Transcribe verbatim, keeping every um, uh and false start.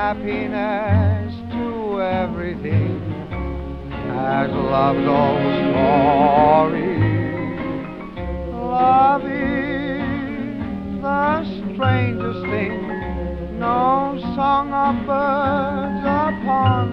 happiness to everything, as love's old story. Love is the strangest thing, no song of birds